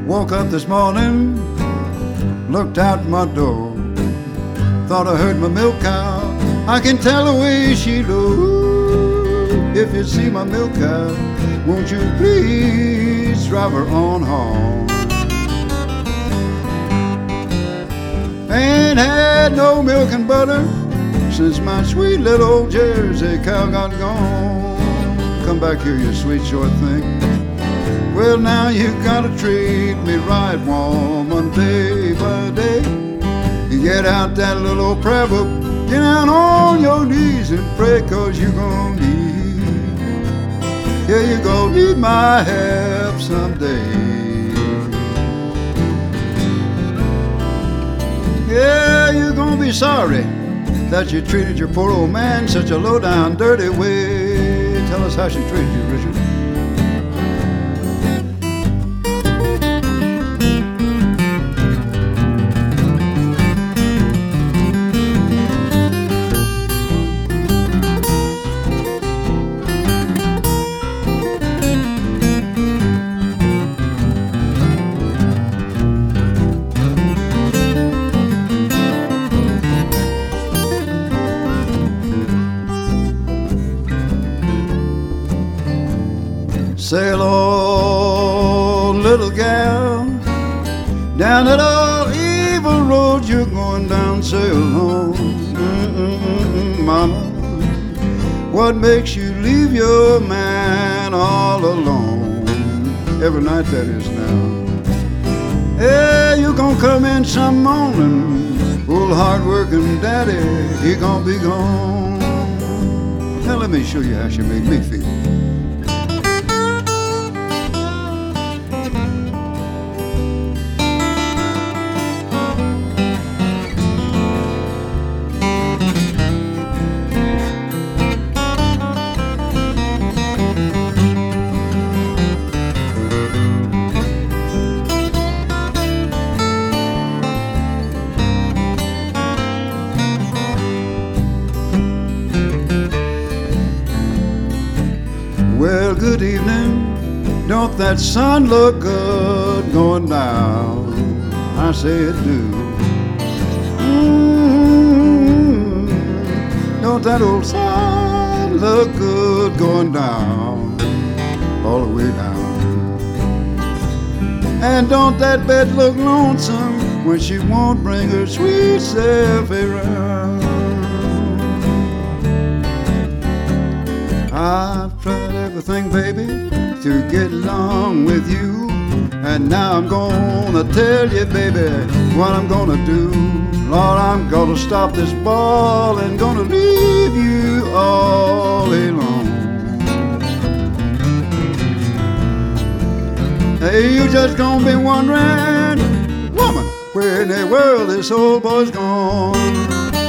Woke up this morning, looked out my door, thought I heard my milk cow. I can tell the way she looks. If you see my milk cow, won't you please drive her on home? Ain't had no milk and butter since my sweet little old Jersey cow got gone. Come back here, you sweet short thing. Well, now you gotta treat me right, woman, day by day. You get out that little old prayer book, get down on your knees and pray, 'cause you're gonna need, yeah, you're gonna need my help someday. Yeah, you're gonna be sorry that you treated your poor old man such a low-down, dirty way. Tell us how she treated you, Richard. Sail on, little gal, down that old evil road you're going down. Sail on, mama. What makes you leave your man all alone? Every night that is now. Yeah, you gonna come in some morning, old hard-working daddy, he gonna be gone. Now let me show you how she made me feel. Well, good evening. Don't that sun look good going down? I say it do. Don't that old sun look good going down, all the way down? And don't that bed look lonesome when she won't bring her sweet self around? I've tried everything, baby, to get along with you, and now I'm gonna tell you, baby, what I'm gonna do. Lord, I'm gonna stop this ball and gonna leave you all alone. Hey, you just gonna be wondering, woman, where in the world this old boy's gone?